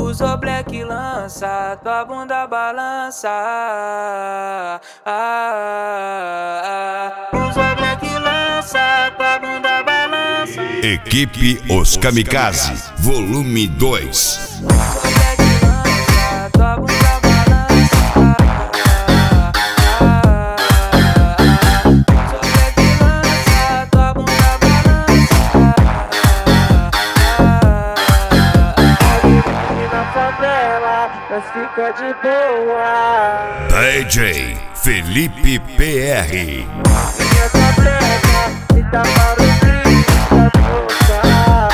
Usou black lança, tua bunda balança. Usou black lança, tua bunda balança. Equipe Os Kamikaze, volume 2. Mas fica de boa. DJ Felipe PR. Minha tableta me dá para o brilho da boca.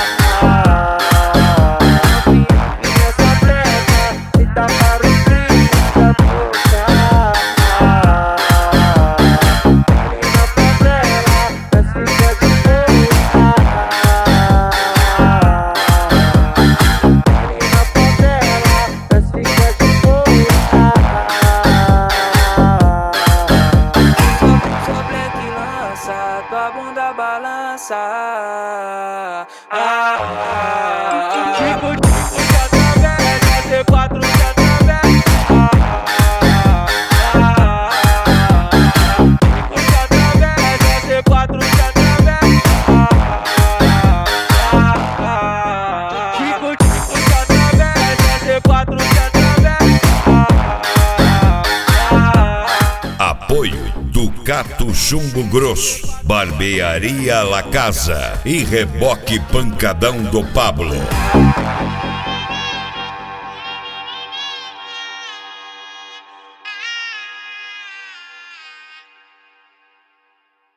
Minha tableta me dá para o brilho da boca. Minha tableta, mas fica de boa. Tua bunda balança. Tipo de através, C4 de através. Tipo de através, C4 de através. Tipo de através, C4 de através. Apoio Ducato Chumbo Grosso, Barbearia La Casa e Reboque Pancadão do Pablo.